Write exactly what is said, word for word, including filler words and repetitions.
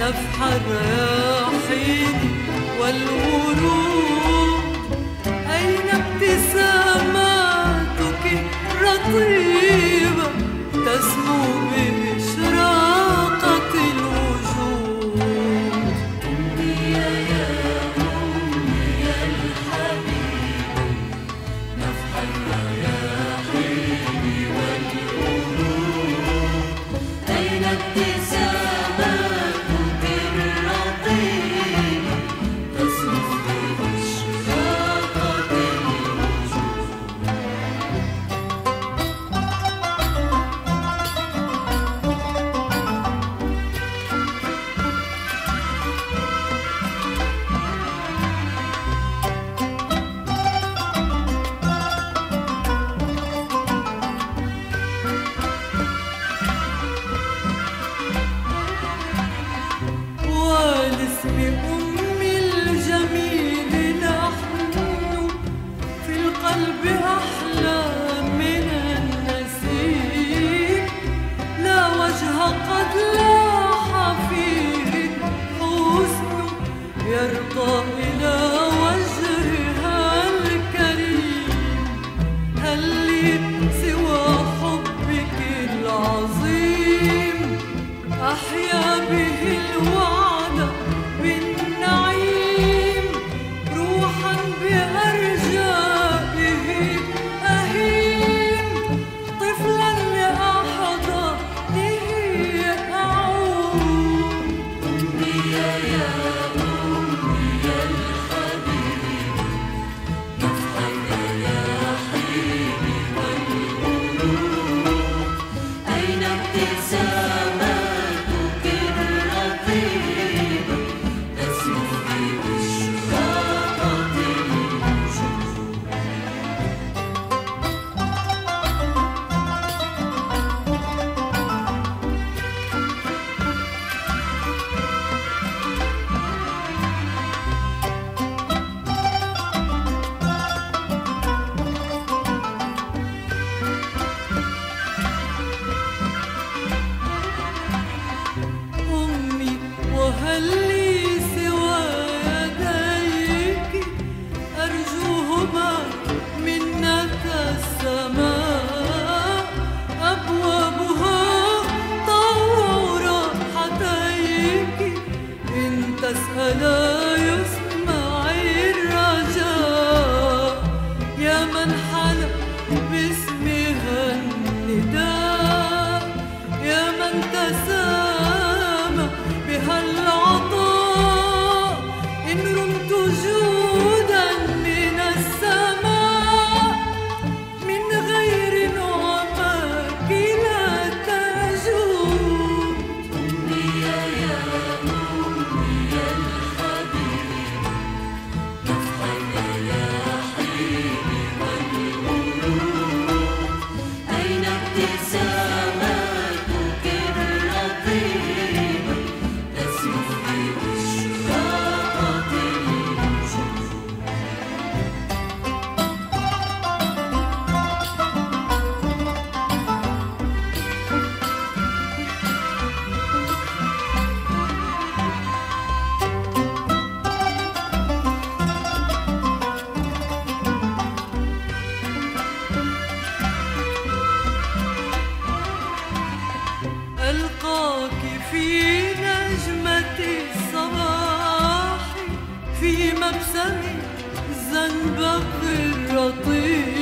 نفح الرياحين والورود. أين ابتساماتك الرطيبة تسمو بإشراقة الوجود. أمي يا أمي يا الحبيبة نفح الرياحين والورود. أين ابتساماتك الرطيبة تسمو بإشراقة الوجود. ولاسم أمي الجميل نحن في القلب أحلى من النسيم. لا وجه قد لاح فيه الحسن يرقى إلى وجهها الكريم. هل لي سوى حبك العظيم أحيا به الوعد بالنعيم. روحا بأرجائه أهيم طفلا لأحضانه أعود. أمي يا أمي يا الحبيبة نفح الرياحين والورود. أين ابتساماتك الرطيبة تسمو بإشراقة الوجود. أمي وهل لي سوى يديك أرجوهما منك السماء. أبوابها طوع راحتيك إن تسألا يسمع الرجاء. يا من حلى باسمها النداء يا من تسامى بها العطاء. إن رمت جودا من السماء من غير نعماك لا تجود. أمي يا أمي يا الحبيبة نفح الرياحين والورود. أين ابتساماتك الرطيبة تسمو بإشراقة الوجود. ألقاك في نجمة الصباح في مبسم الزنبق الرطيب.